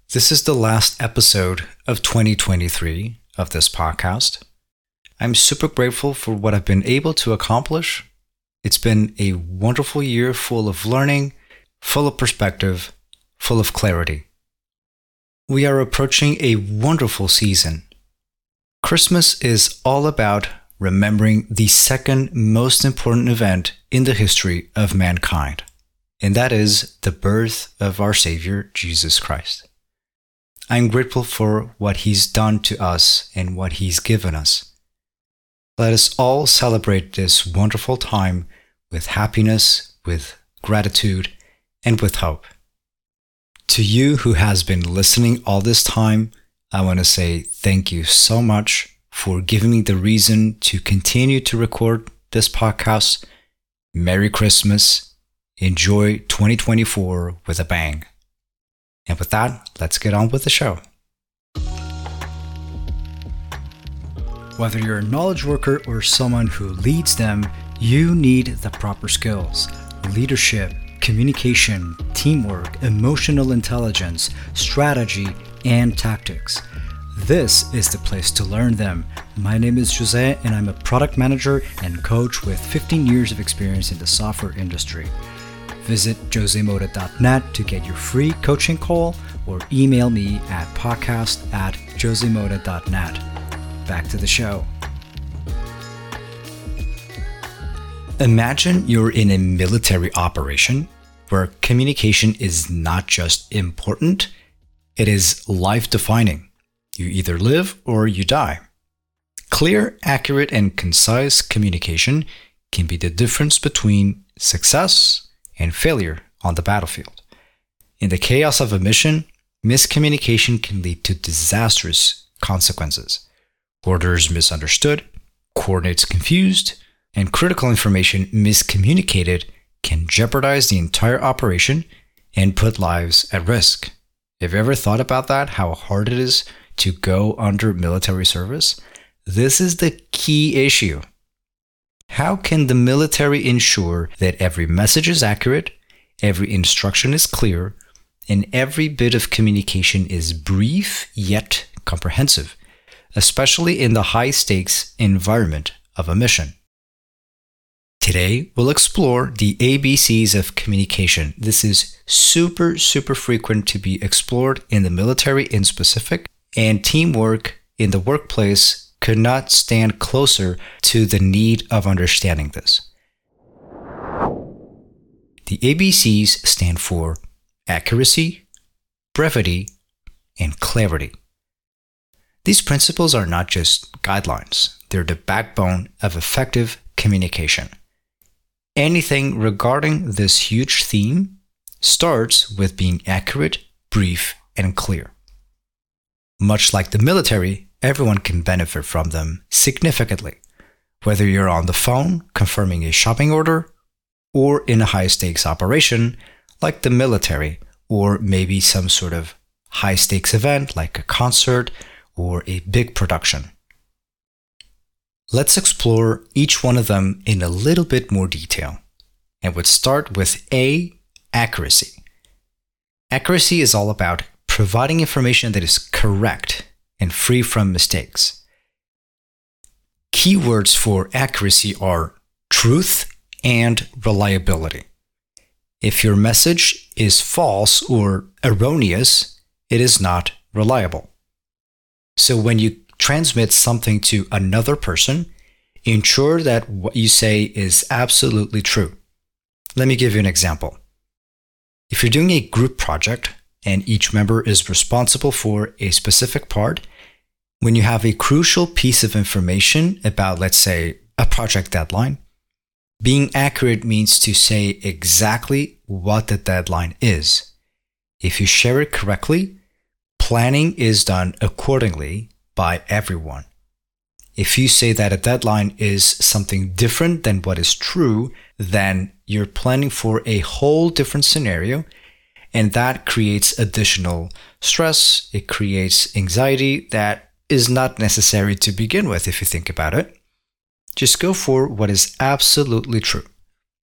This is the last episode of 2023 of this podcast. I'm super grateful for what I've been able to accomplish. It's been a wonderful year full of learning, full of perspective, full of clarity. We are approaching a wonderful season. Christmas is all about remembering the second most important event in the history of mankind, and that is the birth of our Savior, Jesus Christ. I'm grateful for what He's done to us and what He's given us. Let us all celebrate this wonderful time with happiness, with gratitude, and with hope. To you who has been listening all this time, I want to say thank you so much for giving me the reason to continue to record this podcast. Merry Christmas. Enjoy 2024 with a bang. And with that, let's get on with the show. Whether you're a knowledge worker or someone who leads them, you need the proper skills: leadership, communication, teamwork, emotional intelligence, strategy, and tactics. This is the place to learn them. My name is Jose, and I'm a product manager and coach with 15 years of experience in the software industry. Visit josemoda.net to get your free coaching call or email me at podcast@josemoda.net. Back to the show. Imagine you're in a military operation where communication is not just important, it is life-defining. You either live or you die. Clear, accurate, and concise communication can be the difference between success and failure on the battlefield. In the chaos of a mission, miscommunication can lead to disastrous consequences. Orders misunderstood, coordinates confused, and critical information miscommunicated can jeopardize the entire operation and put lives at risk. Have you ever thought about that, how hard it is to go under military service? This is the key issue. How can the military ensure that every message is accurate, every instruction is clear, and every bit of communication is brief yet comprehensive, especially in the high-stakes environment of a mission? Today, we'll explore the ABCs of communication. This is super frequent to be explored in the military in specific, and teamwork in the workplace could not stand closer to the need of understanding this. The ABCs stand for accuracy, brevity, and clarity. These principles are not just guidelines, they're the backbone of effective communication. Anything regarding this huge theme starts with being accurate, brief, and clear. Much like the military, everyone can benefit from them significantly, whether you're on the phone confirming a shopping order or in a high-stakes operation like the military, or maybe some sort of high-stakes event like a concert or a big production. Let's explore each one of them in a little bit more detail. And we'll start with A, accuracy. Accuracy is all about providing information that is correct and free from mistakes. Keywords for accuracy are truth and reliability. If your message is false or erroneous, it is not reliable. So when you transmit something to another person, ensure that what you say is absolutely true. Let me give you an example. If you're doing a group project and each member is responsible for a specific part, when you have a crucial piece of information about, let's say, a project deadline, being accurate means to say exactly what the deadline is. If you share it correctly, planning is done accordingly by everyone. If you say that a deadline is something different than what is true, then you're planning for a whole different scenario, and that creates additional stress. It creates anxiety that is not necessary to begin with if you think about it. Just go for what is absolutely true.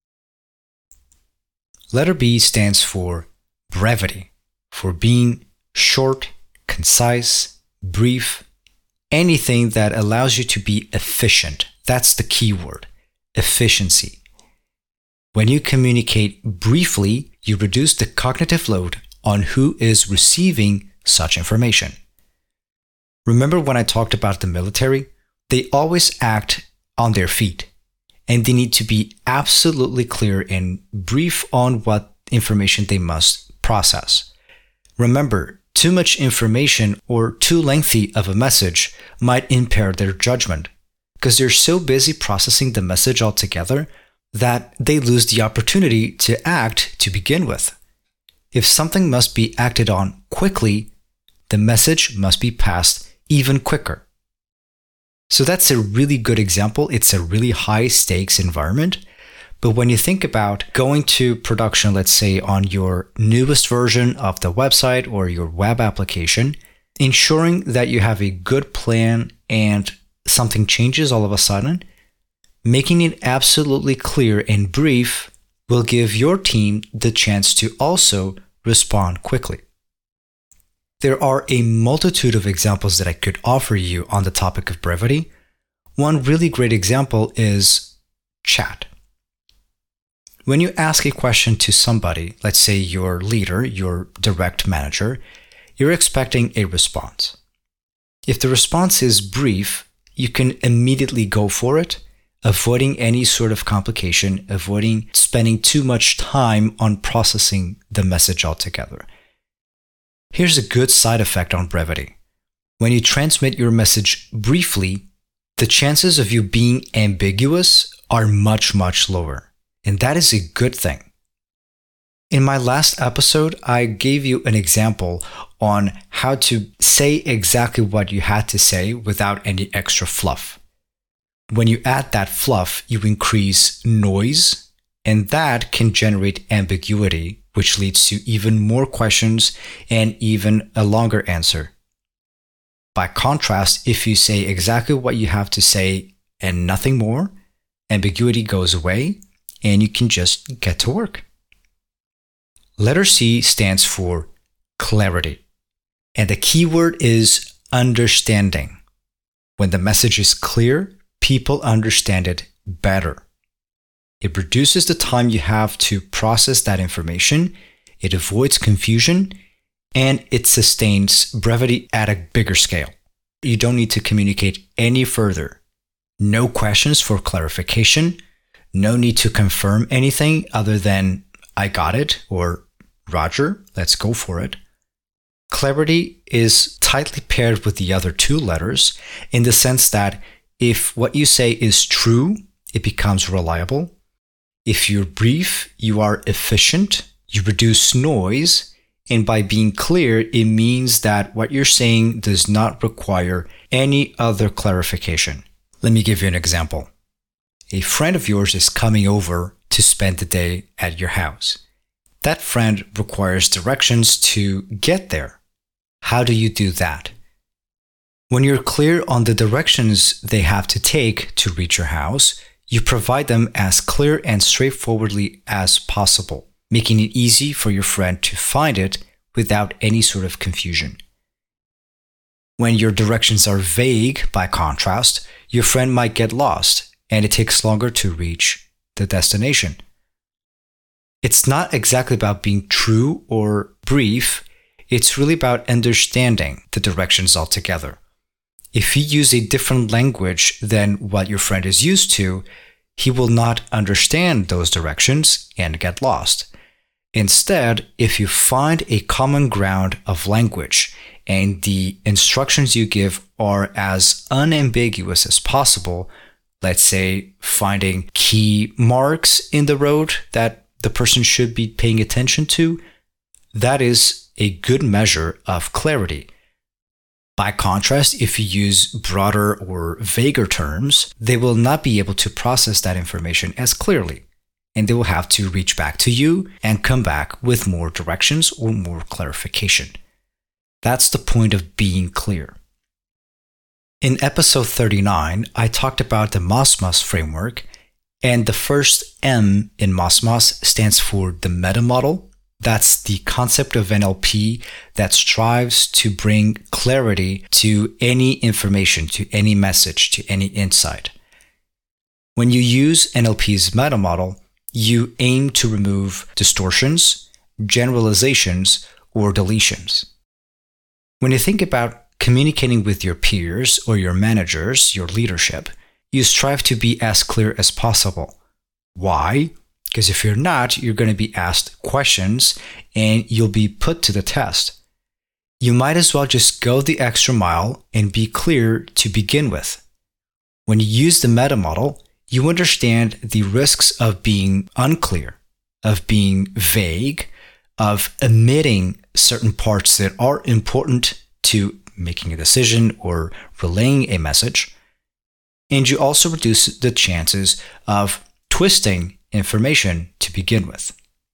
Letter B stands for brevity, for being Short, concise, brief, anything that allows you to be efficient. That's the key word, efficiency. When you communicate briefly, you reduce the cognitive load on who is receiving such information. Remember when I talked about the military? They always act on their feet, and they need to be absolutely clear and brief on what information they must process. Remember, too much information or too lengthy of a message might impair their judgment because they're so busy processing the message altogether that they lose the opportunity to act to begin with. If something must be acted on quickly, the message must be passed even quicker. So that's a really good example. It's a really high stakes environment. But when you think about going to production, let's say on your newest version of the website or your web application, ensuring that you have a good plan and something changes all of a sudden, making it absolutely clear and brief will give your team the chance to also respond quickly. There are a multitude of examples that I could offer you on the topic of brevity. One really great example is chat. When you ask a question to somebody, let's say your leader, your direct manager, you're expecting a response. If the response is brief, you can immediately go for it, avoiding any sort of complication, avoiding spending too much time on processing the message altogether. Here's a good side effect on brevity. When you transmit your message briefly, the chances of you being ambiguous are much, much lower. And that is a good thing. In my last episode, I gave you an example on how to say exactly what you had to say without any extra fluff. When you add that fluff, you increase noise, and that can generate ambiguity, which leads to even more questions and even a longer answer. By contrast, if you say exactly what you have to say and nothing more, ambiguity goes away, and you can just get to work. Letter C stands for clarity, and the key word is understanding. When the message is clear, people understand it better. It reduces the time you have to process that information, it avoids confusion, and it sustains brevity at a bigger scale. You don't need to communicate any further. No questions for clarification. No need to confirm anything other than, I got it, or Roger, let's go for it. Clarity is tightly paired with the other two letters in the sense that if what you say is true, it becomes reliable. If you're brief, you are efficient, you reduce noise, and by being clear, it means that what you're saying does not require any other clarification. Let me give you an example. A friend of yours is coming over to spend the day at your house. That friend requires directions to get there. How do you do that? When you're clear on the directions they have to take to reach your house, you provide them as clear and straightforwardly as possible, making it easy for your friend to find it without any sort of confusion. When your directions are vague, by contrast, your friend might get lost and it takes longer to reach the destination. It's not exactly about being true or brief, it's really about understanding the directions altogether. If you use a different language than what your friend is used to, he will not understand those directions and get lost. Instead, if you find a common ground of language and the instructions you give are as unambiguous as possible, let's say finding key marks in the road that the person should be paying attention to, that is a good measure of clarity. By contrast, if you use broader or vaguer terms, they will not be able to process that information as clearly, and they will have to reach back to you and come back with more directions or more clarification. That's the point of being clear. In episode 39, I talked about the MOSMOS framework, and the first M in MOSMOS stands for the meta model, That's the concept of NLP that strives to bring clarity to any information, to any message, to any insight. When you use NLP's meta model, you aim to remove distortions, generalizations, or deletions. When you think about communicating with your peers or your managers, your leadership, you strive to be as clear as possible. Why? Because if you're not, you're going to be asked questions and you'll be put to the test. You might as well just go the extra mile and be clear to begin with. When you use the meta model, you understand the risks of being unclear, of being vague, of omitting certain parts that are important to making a decision or relaying a message. And you also reduce the chances of twisting information to begin with.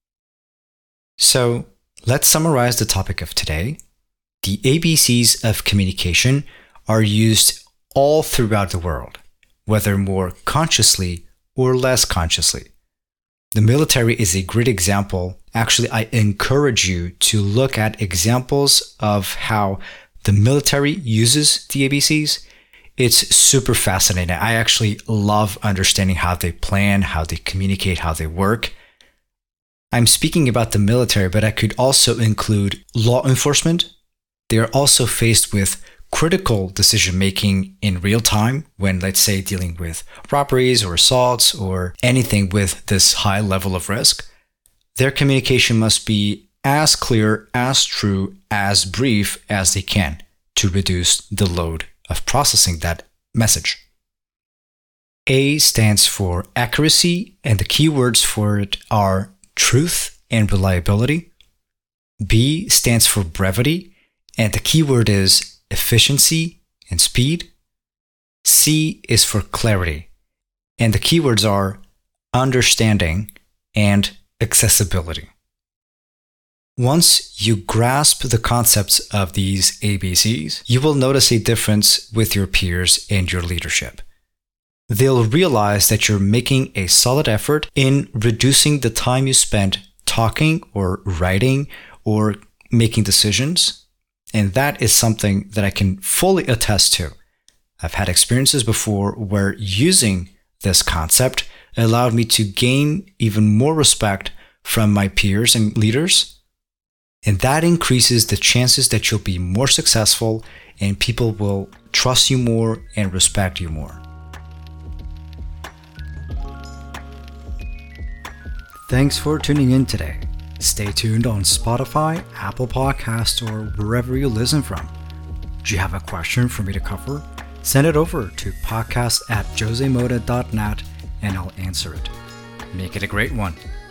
So let's summarize the topic of today. The ABCs of communication are used all throughout the world, whether more consciously or less consciously. The military is a great example. Actually, I encourage you to look at examples of how the military uses the ABCs. It's super fascinating. I actually love understanding how they plan, how they communicate, how they work. I'm speaking about the military, but I could also include law enforcement. They are also faced with critical decision-making in real time when, let's say, dealing with robberies or assaults or anything with this high level of risk. Their communication must be as clear, as true, as brief as they can to reduce the load of processing that message. A stands for accuracy, and the keywords for it are truth and reliability. B stands for brevity, and the keyword is efficiency and speed. C is for clarity, and the keywords are understanding and accessibility. Once you grasp the concepts of these ABCs, you will notice a difference with your peers and your leadership. They'll realize that you're making a solid effort in reducing the time you spend talking or writing or making decisions, and that is something that I can fully attest to. I've had experiences before where using this concept allowed me to gain even more respect from my peers and leaders. And that increases the chances that you'll be more successful and people will trust you more and respect you more. Thanks for tuning in today. Stay tuned on Spotify, Apple Podcasts, or wherever you listen from. Do you have a question for me to cover? Send it over to podcast@josemota.net and I'll answer it. Make it a great one.